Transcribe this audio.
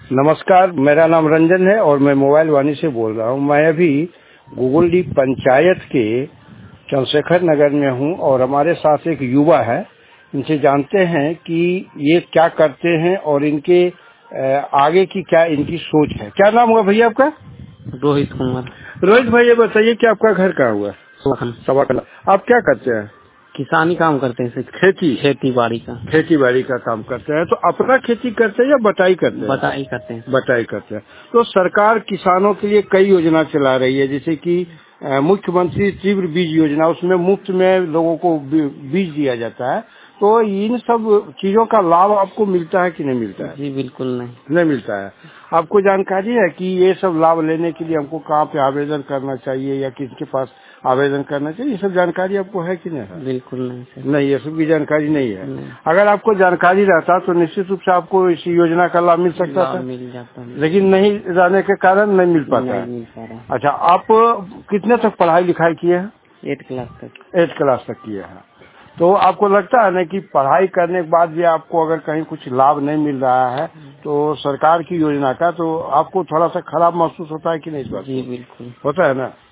नमस्कार, मेरा नाम रंजन है और मैं मोबाइल वाणी से बोल रहा हूँ। मैं अभी गुगुलडी पंचायत के चंद्रशेखर नगर में हूँ और हमारे साथ एक युवा है। इनसे जानते हैं कि ये क्या करते हैं और इनके आगे की क्या इनकी सोच है। क्या नाम हुआ भैया आपका? रोहित कुमार। रोहित भाई, ये बताइए कि आपका घर कहाँ हुआ? सवाकला। आप क्या करते हैं? किसानी काम करते हैं। खेती बाड़ी का काम करते हैं। तो अपना खेती करते हैं या बटाई करते हैं? बटाई करते हैं। तो सरकार किसानों के लिए कई योजना चला रही है, जैसे कि मुख्यमंत्री तीव्र बीज योजना, उसमें मुफ्त में लोगों को बीज दिया जाता है। तो इन सब चीजों का लाभ आपको मिलता है कि नहीं मिलता है? जी बिल्कुल नहीं मिलता है। आपको जानकारी है कि ये सब लाभ लेने के लिए हमको कहाँ पे आवेदन करना चाहिए या किसके पास आवेदन करना चाहिए? ये सब जानकारी आपको है कि नहीं है? बिल्कुल नहीं सर। नहीं, ये सब की जानकारी नहीं है। नहीं। अगर आपको जानकारी रहता तो निश्चित रूप से आपको इस योजना का लाभ मिल सकता था, मिल जाता है। लेकिन नहीं रहने के कारण नहीं मिल पाता है। मिल पा रहा। अच्छा, आप कितने तक पढ़ाई लिखाई किए हैं? 8 क्लास तक। 8 क्लास तक किए हैं। तो आपको लगता है ना कि पढ़ाई करने के बाद भी आपको अगर कहीं कुछ लाभ नहीं मिल रहा है तो सरकार की योजना का, तो आपको थोड़ा सा खराब महसूस होता है कि नहीं? इस बात जी बिल्कुल होता है ना।